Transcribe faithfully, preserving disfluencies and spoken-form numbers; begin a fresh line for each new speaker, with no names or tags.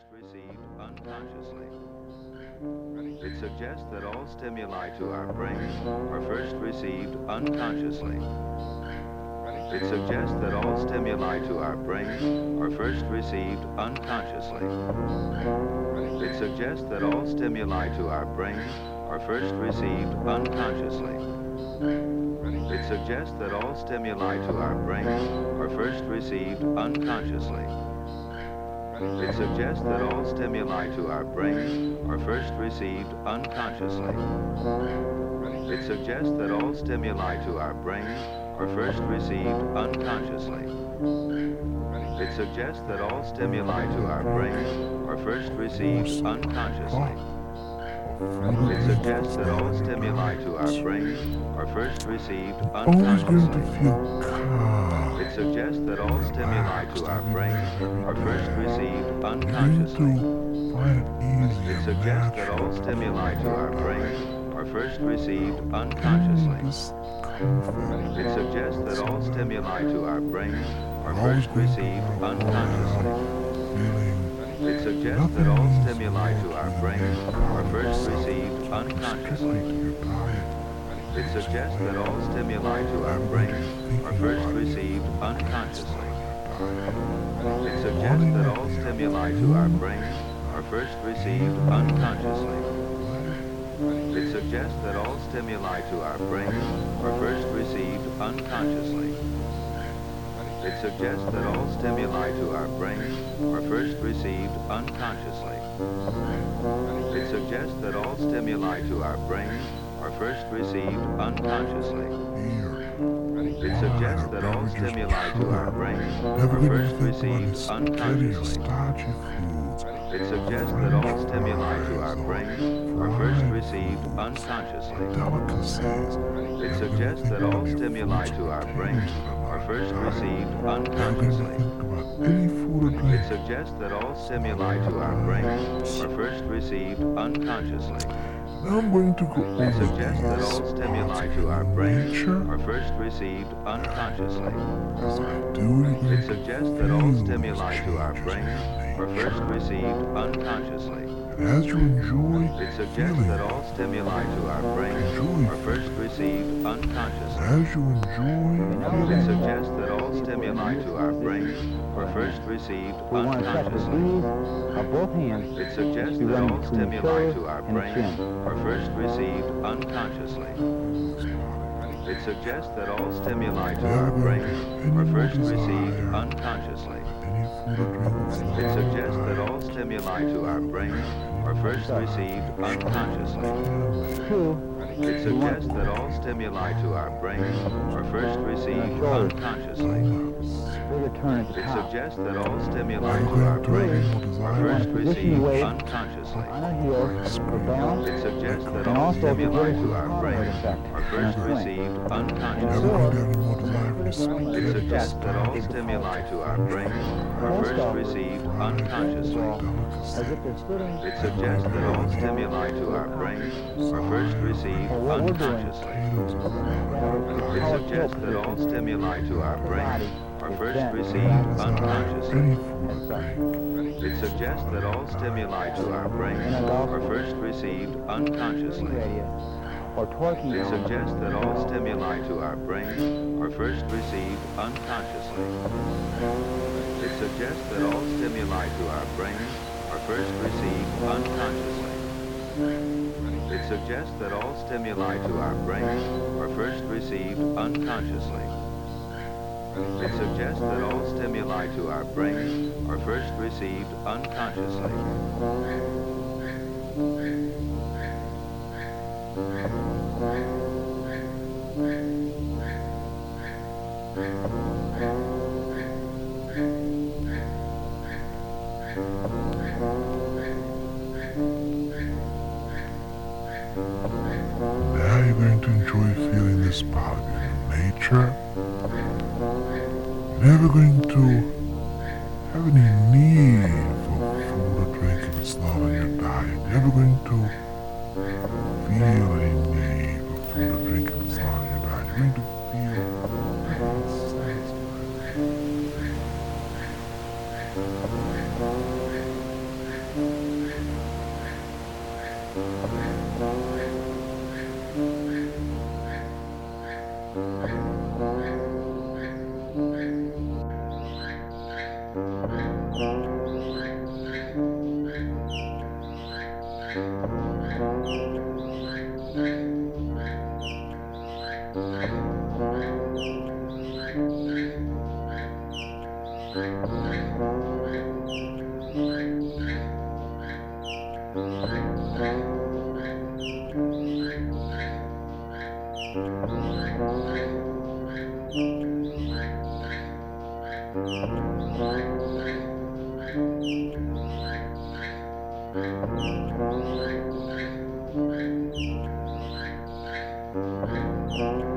received unconsciously. It suggests that all stimuli to our brain are first received unconsciously. It suggests that all stimuli to our brain are first received unconsciously. It suggests that all stimuli to our brain are first received unconsciously. It suggests that all stimuli to our brain are first received unconsciously. It suggests that all stimuli to our brain are first received unconsciously. It suggests that all stimuli to our brain are first received unconsciously. It suggests that all stimuli to our brain are first received unconsciously. It suggests that all stimuli to our brain are first received unconsciously. It suggests that all stimuli to our brain are first received unconsciously. It suggests that all stimuli to our brain are first received unconsciously. It suggests that all stimuli to our brain are first received unconsciously. It suggests that all stimuli to our brain are first received unconsciously. It suggests that all stimuli to our brain are first received unconsciously. It suggests that all stimuli to our brain are first received unconsciously. It suggests that all stimuli to our brain are first received unconsciously. It suggests that all stimuli to our brain are first received unconsciously. It suggests that all stimuli to our brain are first received unconsciously. It suggests that all stimuli to our brain are first received unconsciously. It suggests that all stimuli to our brain are first received unconsciously. It suggests that all stimuli to our brain are first received unconsciously. It suggests that all stimuli to our brain are first received unconsciously.
Now I'm going to go
It
over
suggests that all
these
stimuli
parts
to our
of
brain
nature.
are first received unconsciously.
As I do, you're going
It
to
suggests that all
feel
stimuli
the
to our
changes
brain
in
are first
nature.
received unconsciously.
And as you enjoy
It suggests
feeling
that all stimuli to our brain
Enjoy
are first received unconsciously.
as you enjoy
It
feeling
suggests that all stimuli to our brain are first received
We want to set the
unconsciously.
knees of both hands
It suggests
to be
that
running
all
between the
stimuli
shoulder
to our
and the
brain
chin.
are first received unconsciously. It suggests that all stimuli to our brain are first received unconsciously.
any food or drink is
It
not
suggests that all stimuli to our brain are first received unconsciously.
Two,
It suggests that all stimuli to our brain are first received unconsciously.
bigger turn at the
It
top.
suggests that all stimuli
I'm
to our
going to
brain
more
are
desire
first
Position the
received
weight
unconsciously.
on our heels for balance,
It suggests that
and
all
also to give
stimuli
us
to
a
our brain
forward effect
are
in our
first
swing.
received
never
unconsciously.
going to have any more desire for this
It
spirit
suggests that all stimuli to our brain are first received unconsciously.
as if they're splitting.
It suggests that all stimuli to our brain are first received unconsciously. It suggests that all stimuli to our brain are first received unconsciously.
any food or drink.
It suggests that all stimuli to our brain are first received unconsciously.
Radius, or torquing
It
element.
suggests that all stimuli to our brain are first received unconsciously. It suggests that all stimuli to our brain are first received unconsciously. It suggests that all stimuli to our brain are first received unconsciously. It suggests that all stimuli to our brain are first received unconsciously.
Now you're going to enjoy feeling this part of your nature. Never going to have any need for food or drink if it's not on your diet. Never going to feel any need for food or drink if it's not on your diet. You're going to feel satisfied.
Thank you.